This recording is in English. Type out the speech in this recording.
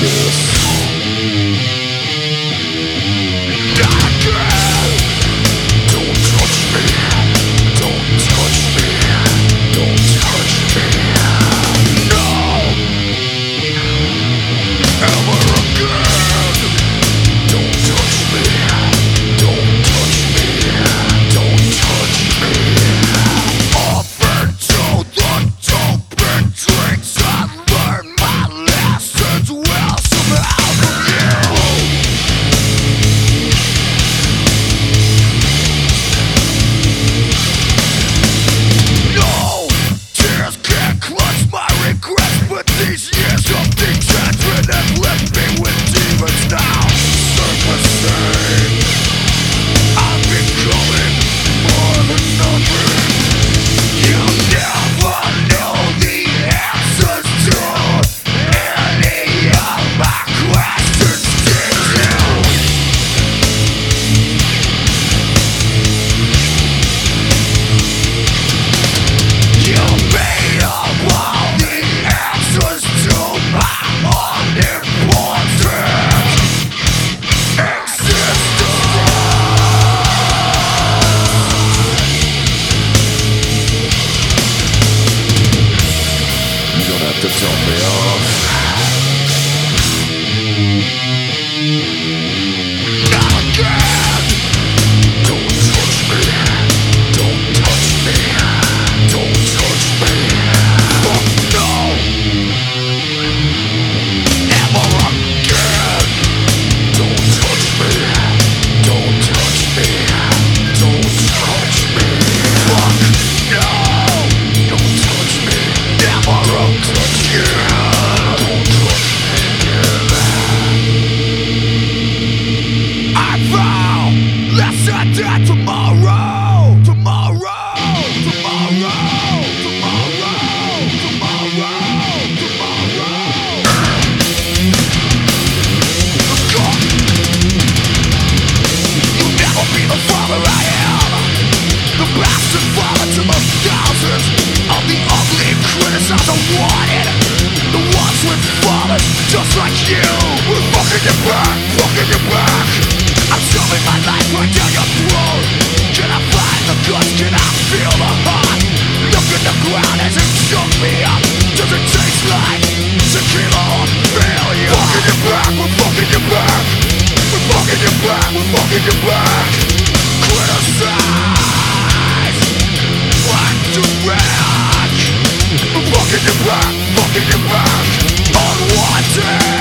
to tell me off. Not again. Don't touch me. Don't touch me. Don't touch me. Fuck no. Never again. Don't touch me. Don't touch me. Don't touch me. Fuck no. Don't touch me. Never touch you. Don't touch me again. I vow, let's end it tomorrow. Tomorrow. Tomorrow. Tomorrow. Tomorrow. Tomorrow. God. You'll never be the father I am. The bastard father to the thousands of the ugly criticisms I wanted. The ones with fathers just like you. We're fucking your back, fucking your back. I'm shoving my life right down your throat. Can I find the guts? Can I feel the heart? Look at the ground as it choked me up. Does it taste like tequila or failure? Fucking your back, we're fucking your back. We're fucking your back, we're fucking your back. Criticize like the wreck. We're fucking your back, fucking your back. Unwanted.